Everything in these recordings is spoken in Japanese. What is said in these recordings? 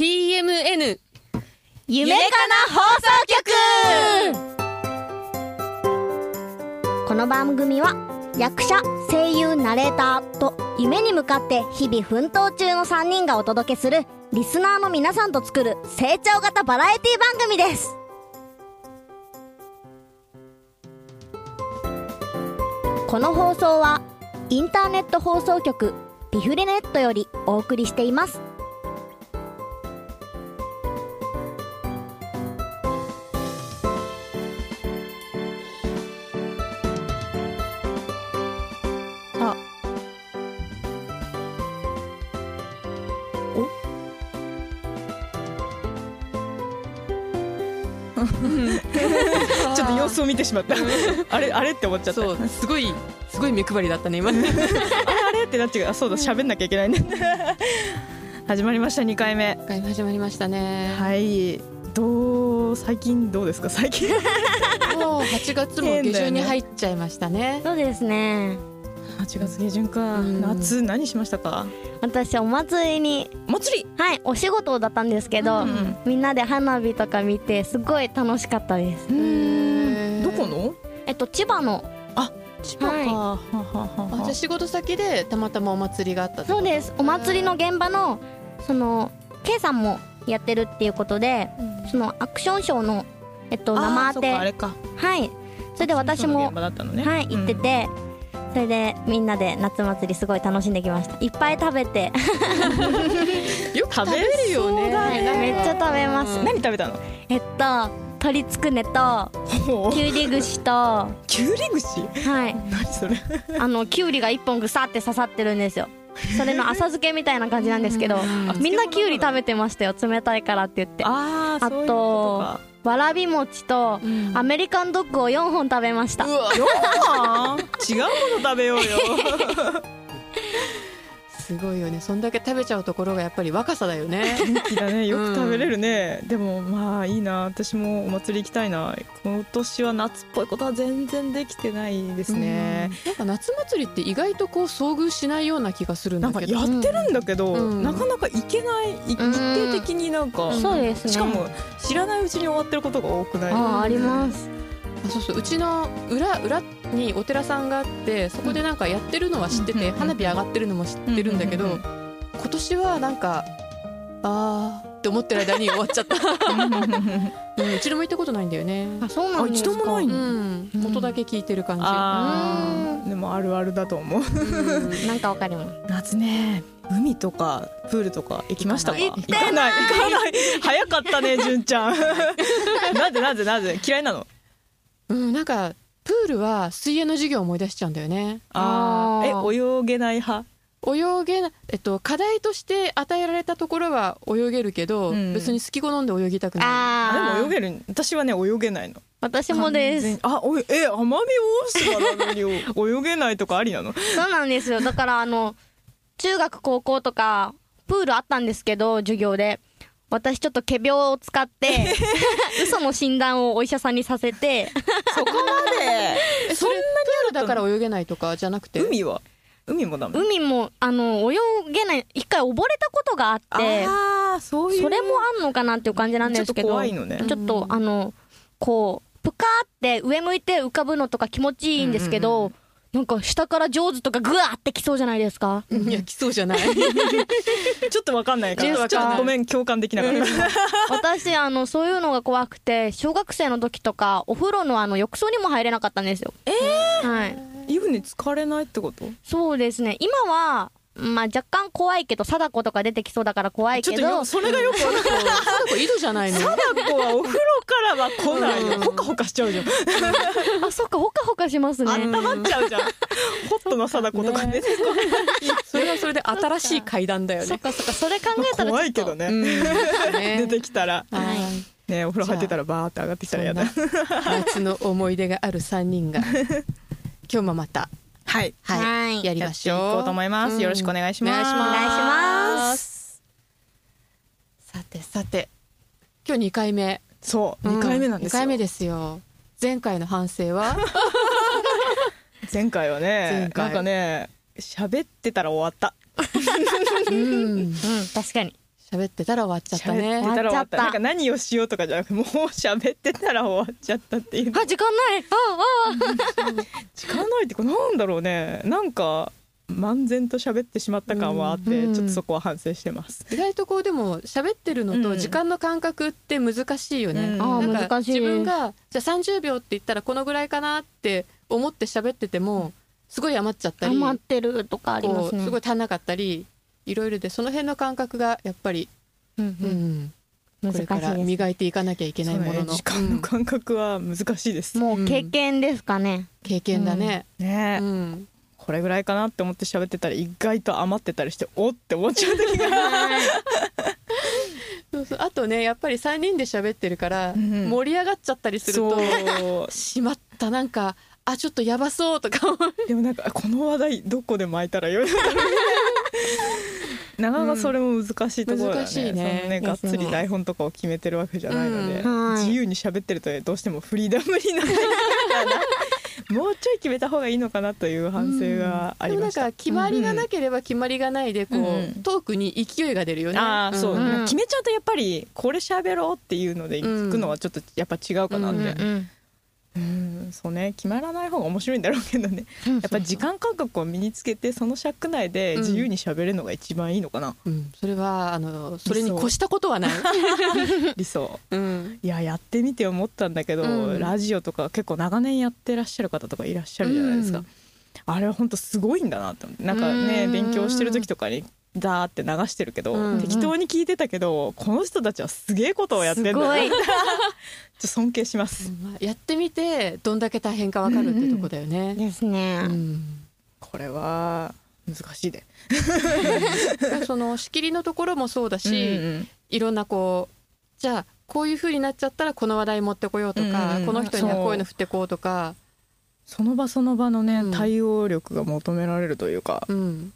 TMN 夢かな放送局。この番組は役者、声優、ナレーターと夢に向かって日々奮闘中の3人がお届けするリスナーの皆さんと作る成長型バラエティ番組です。この放送はインターネット放送局リフレネットよりお送りしています。 ちょっと様子を見てしまったあれって思っちゃった。 そうすごい目配りだったね今ねあれってなっちゃう。あ、そうだ、喋んなきゃいけないね始まりました。2回目始まりましたね。 はい。最近どうですか？最近もう8月も下旬に入っちゃいましたね。 そうですね。 8月下旬か。夏何しましたか？ 私お祭りにはいお仕事だったんですけど、みんなで花火とか見てすごい楽しかったです。 どこの？ 千葉の。 千葉か、はい、じゃあ仕事先でたまたまお祭りがあったってこと？ そうです。お祭りの現場のK さんもやってるっていうことで、そのアクションショーの生当て、 あれか。 はい。それで私も現場だったのね。 はい行ってて、それでみんなで夏祭りすごい楽しんできました。いっぱい食べてよく食べるよね。 めっちゃ食べます。 何食べたの？ 鶏つくねときゅうり串ときゅうり串？ はい。 何それ？ きゅうりが1本ぐさって刺さってるんですよ。それの浅漬けみたいな感じなんですけど、みんなきゅうり食べてましたよ。冷たいからって言って。 あとわらび餅とアメリカンドッグを4本食べました。 4本？違うもの食べようよすごいよね。そんだけ食べちゃうところがやっぱり若さだよね。 元気だね。よく食べれるね。でもまあいいな。私もお祭り行きたいな。今年は夏っぽいことは全然できてないですね。 なんか夏祭りって意外と遭遇しないような気がするんだけど。 なんかやってるんだけど、なかなか行けない。日程的になんか、 そうですね。 しかも知らないうちに終わってることが多くない？ あります。 そううちの裏にお寺さんがあって、そこでなんかやってるのは知ってて、花火上がってるのも知ってるんだけど、今年はなんかって思ってる間に終わっちゃった一度も行ったことないんだよね。 そうなんですか？ 一度もないの？ 音だけ聞いてる感じ。 でもあるあるだと思うなんかわかります。 夏ね、海とかプールとか行きましたか？ 行かない早かったね純ちゃんなぜ嫌いなの？ なんかプールは水泳の授業を思い出しちゃうんだよね。 泳げない派？ 泳げない、課題として与えられたところは泳げるけど、別に好き好んで泳ぎたくない。でも泳げる。私はね泳げないの。 私もです。 奄美大島なのに泳げないとかありなの？ そうなんですよ。だから中学高校とかプールあったんですけど、授業で私ちょっと仮病を使って嘘の診断をお医者さんにさせてそこまでそんなにプールだから泳げないとかじゃなくて、 海もダメ？ 海も泳げない。一回溺れたことがあって、それもあんのかなっていう感じなんですけど、 ちょっと怖いのね。 ちょっとこうプカーって上向いて浮かぶのとか気持ちいいんですけど、なんか下からジョーズとかグワーってきそうじゃないですか？ いや来そうじゃないちょっとわかんないから、ちょっとごめん、共感できなかった私そういうのが怖くて、小学生の時とかお風呂の浴槽にも入れなかったんですよ。はい。 湯船浸かれないってこと？ そうですね。今は若干怖いけど、貞子とか出てきそうだから怖いけど、 ちょっとそれがよくわかんない。 貞子井戸じゃないの？ 貞子はお風呂からは来ないよ。ほかほかしちゃうじゃんそっか、ほかほかしますね。 温まっちゃうじゃんホットの貞子とかねそれはそれで新しい階段だよね。 そっか、それ考えたらちょっと怖いけどね出てきたらね、お風呂入ってたらバーって上がってきたらやだ。 夏の思い出がある3人が今日もまたやりましょう。 やっていこうと思います。よろしくお願いします。 お願いします。 さて今日2回目。 そう2回目なんですよ。 2回目ですよ。前回の反省は前回はね、なんかね喋ってたら終わった確かに喋ってたら終わっちゃった喋ね。 ってたら終わった。 終わっちゃったなんか何をしようとかじゃなくてもう喋ってたら終わっちゃったっていう。 あ、時間ない時間ないってなんだろうね、なんか漫然と喋ってしまった感はあって、ちょっとそこは反省してます。 意外とこうでも喋ってるのと時間の感覚って難しいよね、 うんなんか難しい自分がじゃあ30秒って言ったらこのぐらいかなって思って喋っててもすごい余っちゃったり、 余ってるとかありまこうすね。 すごい足んなかったりいろいろで、その辺の感覚がやっぱり、これから磨いていかなきゃいけないものの、 時間の感覚は難しいです、 もう経験ですかね。 経験だね、 ね、これぐらいかなって思って喋ってたら意外と余ってたりしておって思っちゃう時がそうそう、あとねやっぱり3人で喋ってるから盛り上がっちゃったりすると、しまったなんかちょっとやばそうとかでもなんかこの話題どこで巻いたらよいのかなかなかそれも難しいところだね、 難しいねそのねがっつり台本とかを決めてるわけじゃないので、 はい自由に喋ってるとどうしてもフリーダムになるからもうちょい決めた方がいいのかなという反省がありました。 でもなんか決まりがなければ決まりがないでこう、トークに勢いが出るよね。 そう、 うん決めちゃうとやっぱりこれ喋ろうっていうので行くのはちょっとやっぱ違うかなって、そうね、決まらない方が面白いんだろうけどね、やっぱ時間感覚を身につけてその尺内で自由に喋れるのが一番いいのかな、 それはそれに越したことはない理想、 うんいややってみて思ったんだけど、ラジオとか結構長年やってらっしゃる方とかいらっしゃるじゃないですか、あれは本当すごいんだなって思って、なんかね勉強してる時とかにダーって流してるけど、適当に聞いてたけどこの人たちはすげえことをやってんだなすごいちょっと尊敬します、 やってみてどんだけ大変か分かるってとこだよね、 ですね。 これは難しいでその仕切りのところもそうだし、いろんなこうじゃあこういう風になっちゃったらこの話題持ってこようとか、この人にはこういうの振ってこうとか、 その場その場のね、対応力が求められるというか、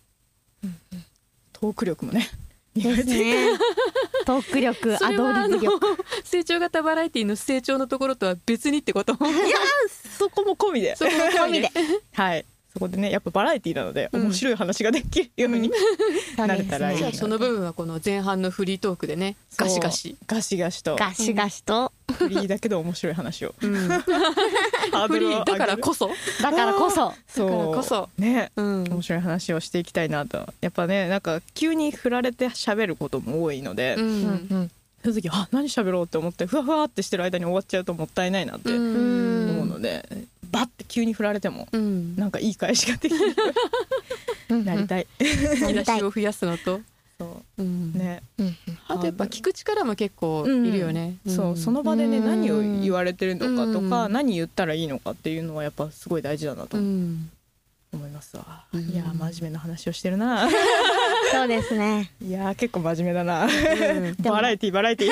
トーク力もねですね。トーク力、アドリブ力。 成長型バラエティの成長のところとは別にってこと。 いやそこも込みでそこも込みではいそこでねやっぱバラエティなので面白い話ができるように、なれたらいいな。 じゃあその部分はこの前半のフリートークでねガシガシガシガシとガシガシと、 フリーだけど面白い話を、 フリーだからこそだからこそそうだからこそね、面白い話をしていきたいなと。やっぱねなんか急に振られて喋ることも多いので、その時何喋ろうって思ってふわふわってしてる間に終わっちゃうともったいないなって思うので、バッて急に振られても、なんかいい返しができるなりたい引き出しを増やすのと、 そうね、 あとやっぱ聞く力も結構いるよね、 そうその場でね何を言われてるのかとか、何言ったらいいのかっていうのはやっぱすごい大事だなと思いますわ、いや真面目な話をしてるなそうですね。 いや結構真面目だな、バラエティ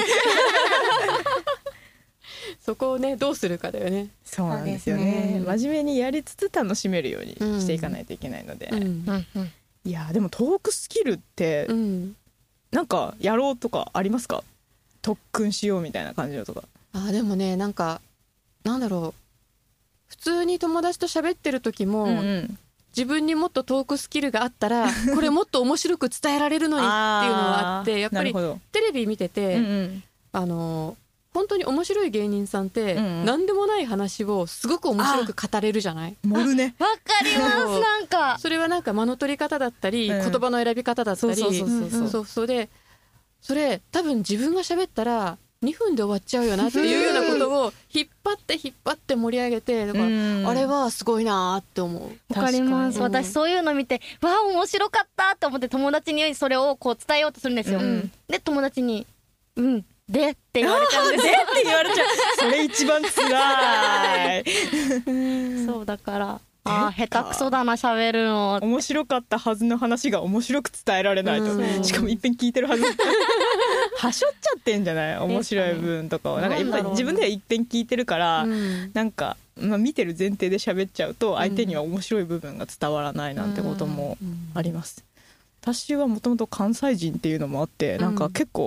そこをねどうするかだよね。 そうなんですよね。真面目にやりつつ楽しめるようにしていかないといけないので、いやでもトークスキルって、なんかやろうとかありますか？特訓しようみたいな感じのとか。 でもねなんかなんだろう、普通に友達と喋ってる時も、自分にもっとトークスキルがあったらこれもっと面白く伝えられるのにっていうのがあってやっぱりテレビ見てて、本当に面白い芸人さんって何でもない話をすごく面白く語れるじゃない？ 盛るね。 わかります。なんかそれはなんか間の取り方だったり、言葉の選び方だったり、そうでそれ多分自分が喋ったら2分で終わっちゃうよなっていうようなことを引っ張って盛り上げて、だからあれはすごいなって思う。 わかります。私そういうの見てわあ面白かったって思って友達にそれをこう伝えようとするんですよ、で友達にでって言われちゃうんですよ。 でって言われちゃう。それ一番つらい。 そうだから下手くそだな喋るの。 面白かったはずの話が面白く伝えられないと、しかもいっぺん聞いてるはず。はしょっちゃってんじゃない？面白い部分とかをなんかやっぱり自分ではいっぺん聞いてるから、なんか、見てる前提で喋っちゃうと相手には面白い部分が伝わらないなんてこともあります。私はもともと関西人っていうのもあって、なんか結構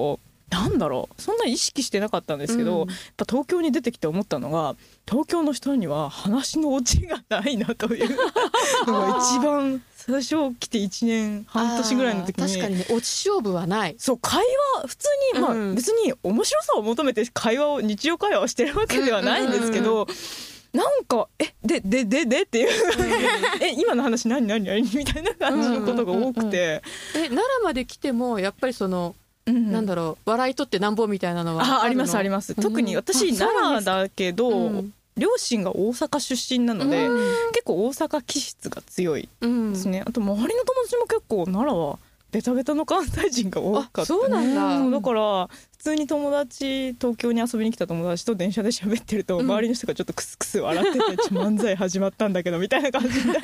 なんだろう、そんな意識してなかったんですけど、やっぱ東京に出てきて思ったのが、東京の人には話のオチがないなというのが一番最初来て1年半年ぐらいの時に、 確かにね、オチ勝負はない。 そう、会話普通に、別に面白さを求めて会話を日常会話をしてるわけではないんですけど、なんかでっていう今の話何みたいな感じのことが多くて、 奈良まで来てもやっぱりその、なんだろう、笑い取ってなんぼみたいなのはありますあります。特に私、奈良だけど、両親が大阪出身なので、結構大阪気質が強いですね。あと周りの友達も結構奈良はベタベタの関西人が多かった。 そうなんだ。 だから普通に東京に遊びに来た友達と電車で喋ってると、周りの人がちょっとクスクス笑ってて漫才始まったんだけどみたいな感じになってる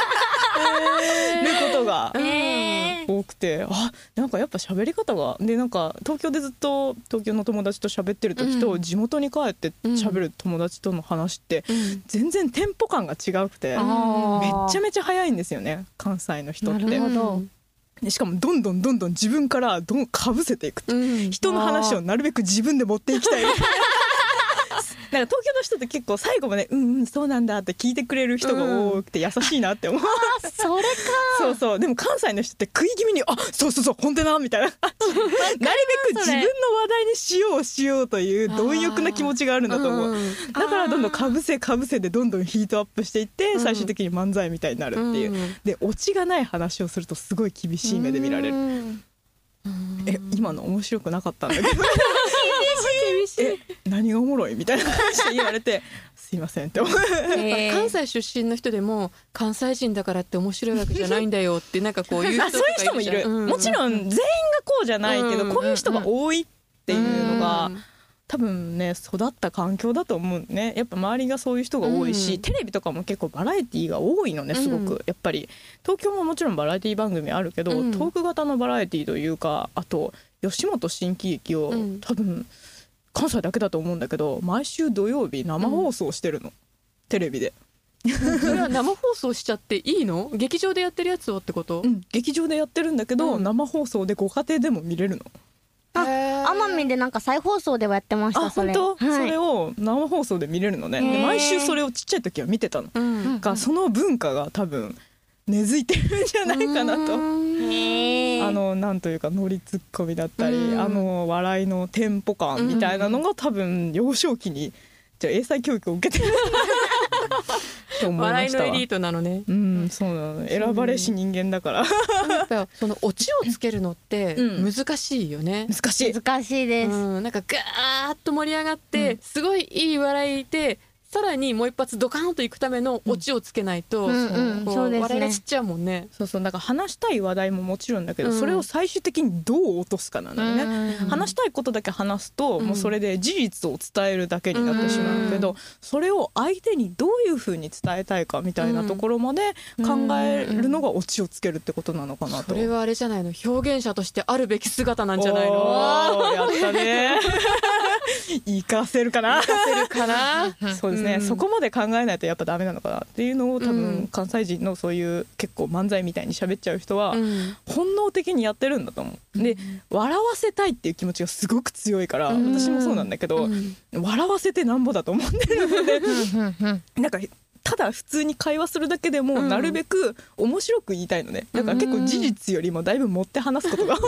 ことが多くて、なんかやっぱ喋り方がで、なんか東京でずっと東京の友達と喋ってる時と、地元に帰って喋る友達との話って全然テンポ感が違くて、めちゃめちゃ早いんですよね、関西の人って。 なるほど。 しかもどんどん自分からかぶせていく、人の話をなるべく自分で持っていきたいなんか東京の人って結構最後までそうなんだって聞いてくれる人が多くて優しいなって思う。 それか。 そうそう。でも関西の人って食い気味にそう本当だみたいななるべく自分の話題にしようという貪欲な気持ちがあるんだと思う。だからどんどんかぶせでどんどんヒートアップしていって、最終的に漫才みたいになるっていう。でオチがない話をするとすごい厳しい目で見られる。今の面白くなかったんだけど厳しい何がおもろいみたいな感じで言われてすいませんって思う関西出身の人でも関西人だからって面白いわけじゃないんだよってなんかこういう人とかそういう人もいる、もちろん全員がこうじゃないけど、こういう人が多いっていうのが、多分ね育った環境だと思うね。やっぱ周りがそういう人が多いし、テレビとかも結構バラエティーが多いのね、すごく。やっぱり東京ももちろんバラエティー番組あるけど、トーク型のバラエティーというか、あと吉本新喜劇を、多分関西だけだと思うんだけど、毎週土曜日生放送してるの、テレビで。 それは生放送しちゃっていいの？劇場でやってるやつをってこと？ 劇場でやってるんだけど、生放送でご家庭でも見れるの。 奄美でなんか再放送ではやってました。 本当、それを生放送で見れるのね。で毎週それをちっちゃい時は見てたの、がその文化が多分根付いてるんじゃないかなと。なんというかノリツッコミだったり、笑いのテンポ感みたいなのが多分幼少期にじゃあ英才教育を受けてると思いましたわ。 笑いのエリートなのね。 そうなの。選ばれし人間だからやっぱそのオチをつけるのって難しいよね。 難しいです。 なんかガーッと盛り上がって、すごいいい笑いでさらにもう一発ドカーンといくためのオチをつけないと、笑いが散っちゃうもんね。 そうだから話したい話題ももちろんだけど、それを最終的にどう落とすかなのよね。話したいことだけ話すと、もうそれで事実を伝えるだけになってしまうけど、それを相手にどういうふうに伝えたいかみたいなところまで考えるのがオチをつけるってことなのかなと。 それはあれじゃないの、表現者としてあるべき姿なんじゃないの？ やったね活かせるかなそうですね、そこまで考えないとやっぱダメなのかなっていうのを多分関西人のそういう結構漫才みたいに喋っちゃう人は本能的にやってるんだと思う。で笑わせたいっていう気持ちがすごく強いから、私もそうなんだけど、笑わせてなんぼだと思ってるのでなんかただ普通に会話するだけでもなるべく面白く言いたいのね。だから結構事実よりもだいぶ持って話すことが多い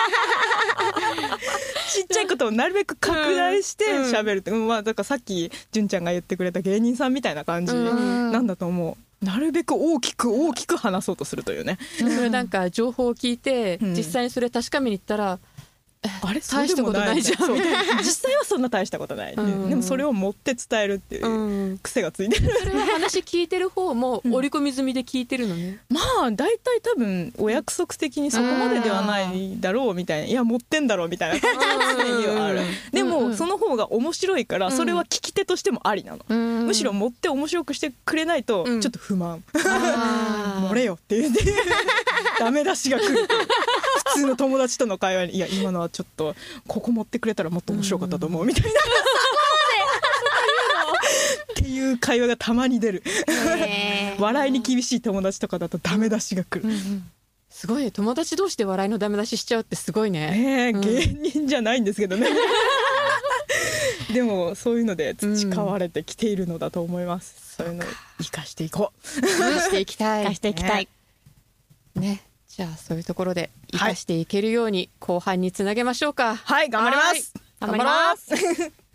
ちっちゃいことをなるべく拡大して喋るって、だからさっき純ちゃんが言ってくれた芸人さんみたいな感じなんだと思う。なるべく大きく話そうとするというね。 それなんか情報を聞いて、実際にそれ確かめに行ったらあれ大したことないじゃんみたいな。 実際はそんな大したことない、でもそれを持って伝えるっていう癖がついてる、 それは話聞いてる方も織り込み済みで聞いてるのね。 まあ大体多分お約束的にそこまでではないだろうみたいな、いや持ってんだろうみたいな感じはある。でもその方が面白いからそれは聞き手としてもありなの、むしろ持って面白くしてくれないとちょっと不満、漏れよって言ってダメ出しが来る普通の友達との会話に、いや今のはちょっとここ持ってくれたらもっと面白かったと思うみたいなっていう会話がたまに出る笑いに厳しい友達とかだとダメ出しが来る、 すごいね、友達同士で笑いのダメ出ししちゃうってすごいね。 芸人じゃないんですけどねでもそういうので培われてきているのだと思います、そういうのを生かしていこう生かしていきたい生かしていきたいね。じゃあそういうところで生かしていけるように後半につなげましょうか。 はい、頑張ります。 頑張ります